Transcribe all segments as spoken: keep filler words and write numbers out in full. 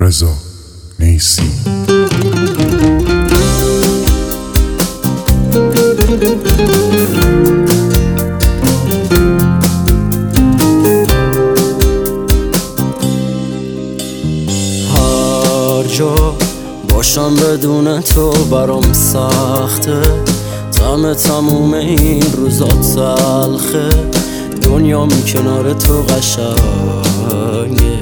رضا نیسی. هر جا باشم بدون تو برام سخته، طعم تموم این روزا تلخه، دنیام کنار تو قشنگه.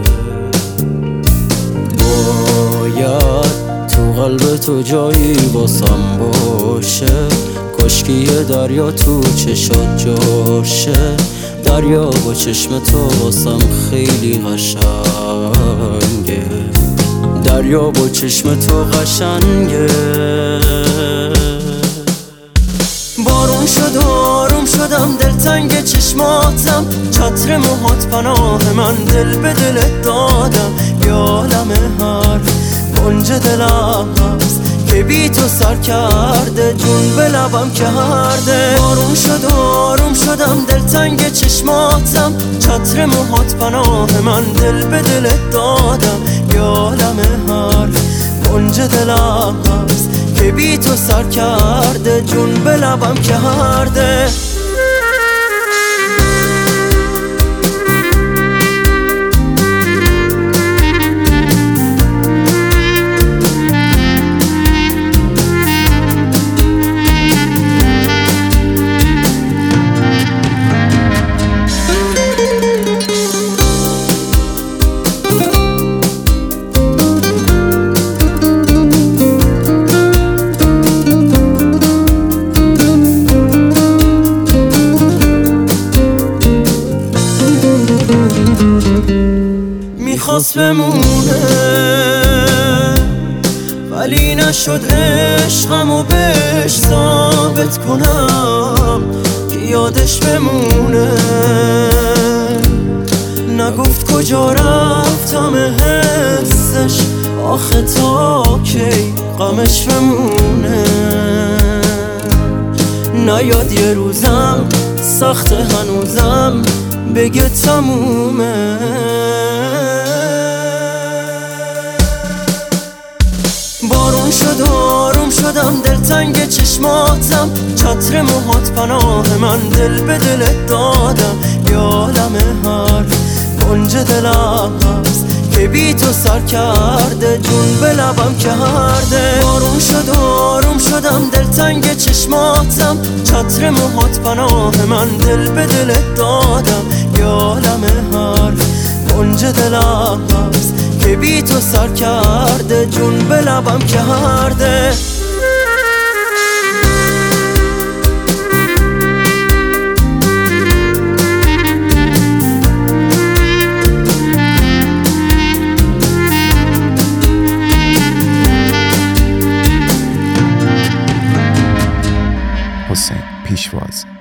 باید تو قلب تو جایی واسم باشه، کاشکی یه دریا تو چشات جاشه، دریا با چشم تو واسم خیلی قشنگه، دریا با چشم تو قشنگه. بارون شد و آروم شدم، دلتنگ چشماتم، چتر موهات پناه من، دل به دلت دادم. یالم حرف کنج دلم هست که بی تو سر کرده، جون به لبم کرده. بارون شد و آروم شدم، دلتنگ چشماتم، چتر موهات پناه من، دل به دلت دادم. یالم حرف کنج دلم هست که بی تو سر کرده، جون به لبم کرده. میخواست بمونه ولی نشد عشقمو بهش ثابت کنم که یادش بمونه. نگفت کجا رفتم حسش، آخه تا کی غمش بمونه. نیاد یه روزم سخت هنوزم بگه تمومه. بارون شد و آروم شدم، دلتنگ چشماتم، چتر موهات پناه من، دل به دلت دادم. یالم حرف کنج دلم هست که بی تو سر کرده، جون به لبم کرده. بارون شد و آروم شدم، دلتنگ چشماتم، چتر موهات پناه من، دل به دلت دادم. یالم حرف کنج دلم هست که بی تو سر کرده، جون به لبم کرده. حسین پیشواز.